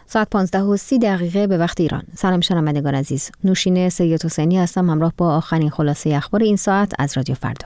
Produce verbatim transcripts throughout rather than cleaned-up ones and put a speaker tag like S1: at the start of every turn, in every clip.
S1: ساعت پانزده و سی دقیقه به وقت ایران. سلام شنوندگان عزیز. نوشین سید حسینی هستم همراه با آخرین خلاصه اخبار این ساعت از رادیو فردا.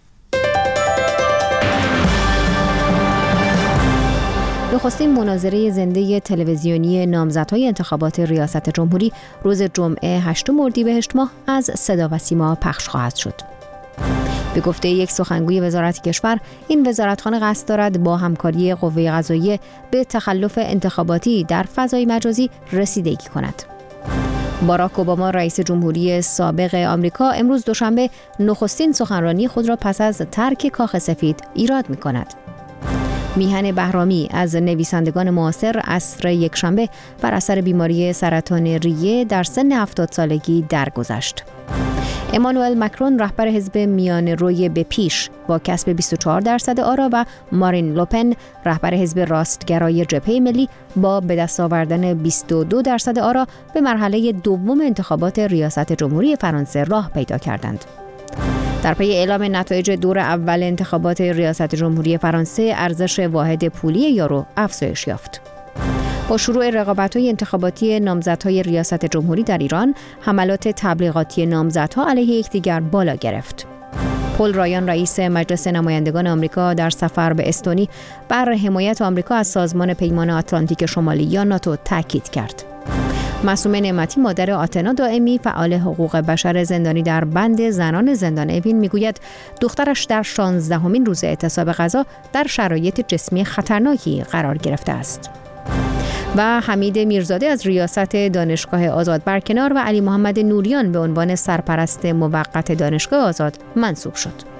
S1: نخستین مناظره زنده تلویزیونی نامزدهای انتخابات ریاست جمهوری روز جمعه هشتم اردیبهشت ماه از صدا و سیما پخش خواهد شد. به گفته یک سخنگوی وزارت کشور، این وزارتخانه قصد دارد با همکاری قوه قضاییه به تخلف انتخاباتی در فضای مجازی رسیدگی کند. باراک اوباما رئیس جمهوری سابق آمریکا امروز دوشنبه نخستین سخنرانی خود را پس از ترک کاخ سفید ایراد می‌کند. میهن بهرامی از نویسندگان معاصر عصر یکشنبه بر اثر بیماری سرطان ریه در سن هفتاد سالگی درگذشت. امانوئل مکرون رهبر حزب میان روی به پیش با کسب بیست و چهار درصد آرا و مارین لوپن رهبر حزب راستگرای جبهه ملی با به دست آوردن بیست و دو درصد آرا به مرحله دوم انتخابات ریاست جمهوری فرانسه راه پیدا کردند. در پی اعلام نتایج دور اول انتخابات ریاست جمهوری فرانسه، ارزش واحد پولی یورو افزایش یافت. با شروع رقابت‌های انتخاباتی نامزدهای ریاست جمهوری در ایران، حملات تبلیغاتی نامزدها علیه یکدیگر بالا گرفت. پل رایان رئیس مجلس نمایندگان آمریکا در سفر به استونی بر حمایت آمریکا از سازمان پیمان آتلانتیک شمالی یا ناتو تاکید کرد. معصومه نعمتی مادر آتنا دائمی فعال حقوق بشر زندانی در بند زنان زندان اوین میگوید دخترش در شانزدهمین روز اعتصاب غذا در شرایط جسمی خطرناکی قرار گرفته است. و حمید میرزاده از ریاست دانشگاه آزاد برکنار و علی محمد نوریان به عنوان سرپرست موقت دانشگاه آزاد منصوب شد.